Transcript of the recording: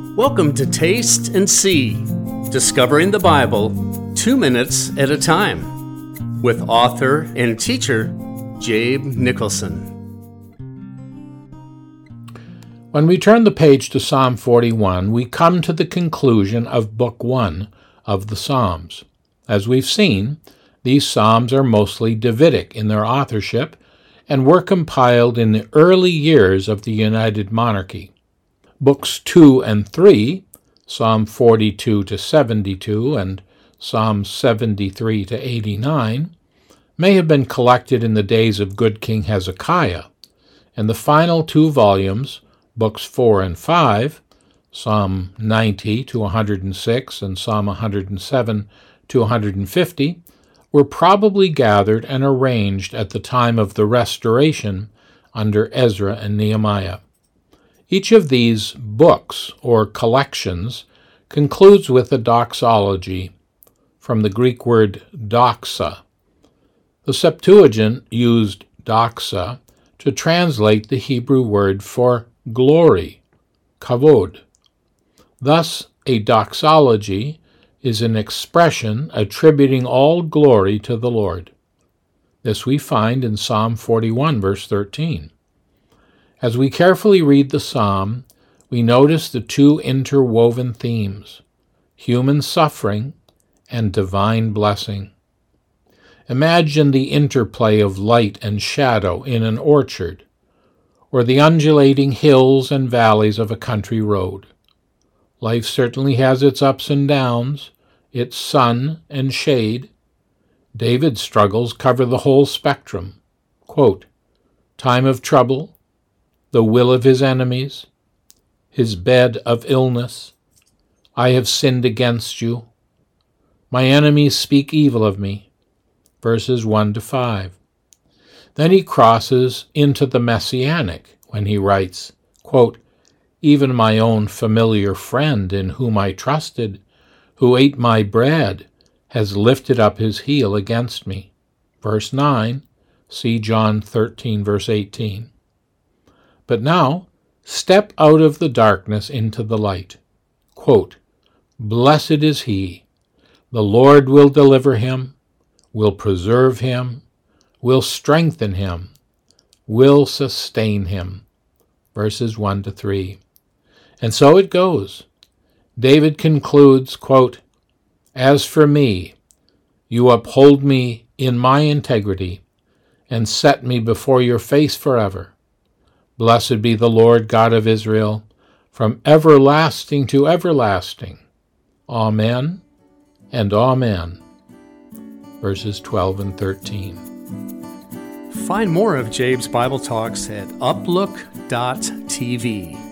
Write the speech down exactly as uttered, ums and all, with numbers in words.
Welcome to Taste and See, Discovering the Bible two minutes at a time, with author and teacher Jabe Nicholson. When we turn the page to Psalm forty-one, we come to the conclusion of Book one of the Psalms. As we've seen, these Psalms are mostly Davidic in their authorship and were compiled in the early years of the United Monarchy. Books two and three, Psalm forty-two to seventy-two and Psalm seventy-three to eighty-nine, may have been collected in the days of good King Hezekiah, and the final two volumes, Books four and five, Psalm ninety to one hundred six and Psalm one hundred seven to one hundred fifty, were probably gathered and arranged at the time of the Restoration under Ezra and Nehemiah. Each of these books, or collections, concludes with a doxology, from the Greek word doxa. The Septuagint used doxa to translate the Hebrew word for glory, kavod. Thus, a doxology is an expression attributing all glory to the Lord. This we find in Psalm forty-one, verse thirteen. As we carefully read the psalm, we notice the two interwoven themes, human suffering and divine blessing. Imagine the interplay of light and shadow in an orchard, or the undulating hills and valleys of a country road. Life certainly has its ups and downs, its sun and shade. David's struggles cover the whole spectrum. Quote, time of trouble, the will of his enemies, his bed of illness. I have sinned against you. My enemies speak evil of me. Verses one to five. Then he crosses into the Messianic when he writes, quote, even my own familiar friend in whom I trusted, who ate my bread, has lifted up his heel against me. Verse nine, see John thirteen, verse eighteen. But now, step out of the darkness into the light. Quote, blessed is he. The Lord will deliver him, will preserve him, will strengthen him, will sustain him. Verses one to three. And so it goes. David concludes, quote, as for me, you uphold me in my integrity and set me before your face forever. Blessed be the Lord God of Israel, from everlasting to everlasting. Amen and amen. Verses twelve and thirteen. Find more of Jabe's Bible Talks at uplook dot t v.